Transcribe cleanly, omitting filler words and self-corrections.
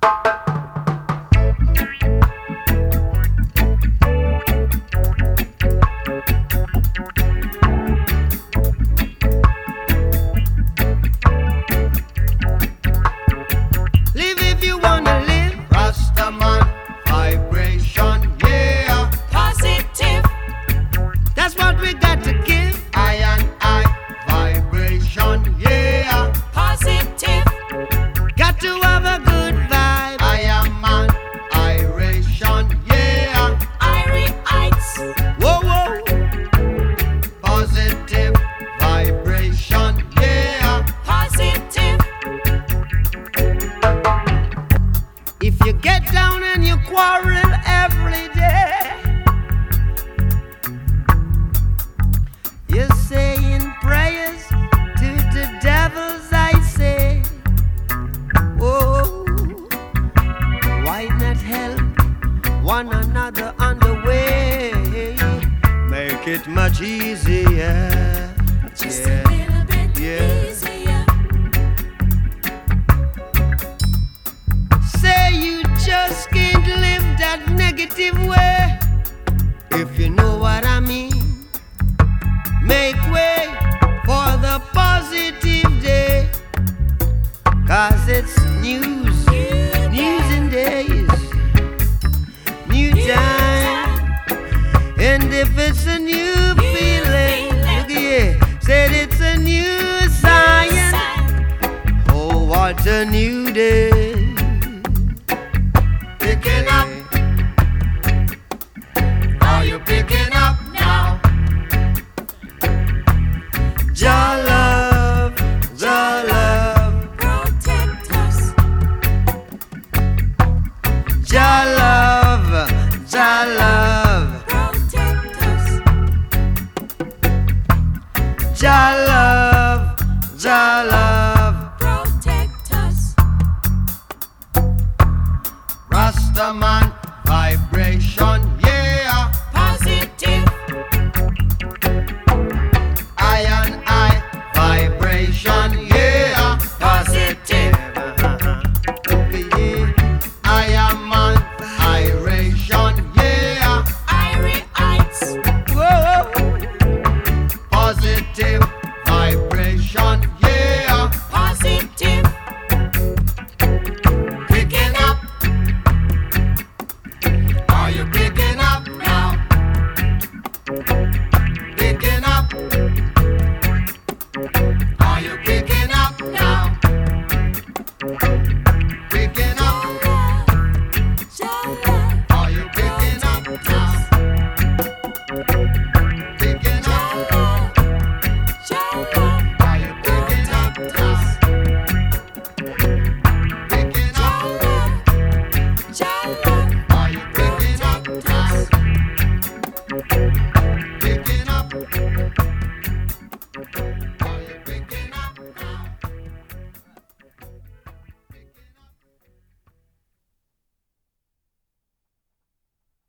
Live if you wanna live. Rastaman vibration, yeah. Positive, That's what we got to give. I and I vibration, yeah. positive, Got to have a good vibe. I am an iration, yeah. Irites, Whoa, whoa. Positive vibration, yeah. positive, If you get down and you quarrel every day, you're saying prayers to the devils, I say. Oh, why not help one another on the way? Make it much easier. just Yeah. a little bit Yeah. easier. Say you just can't live that negative way. If you know what I mean, make way for the positive day. 'Cause it's news in days, new time. And if it's a new feeling, look here, said it's a new science. Oh, what a new day. Picking up. Are you picking up now? Jah love, Jah love, Protect us, Jah love, Jah love, protect us, Jah love, Jah love. protect us. Rastaman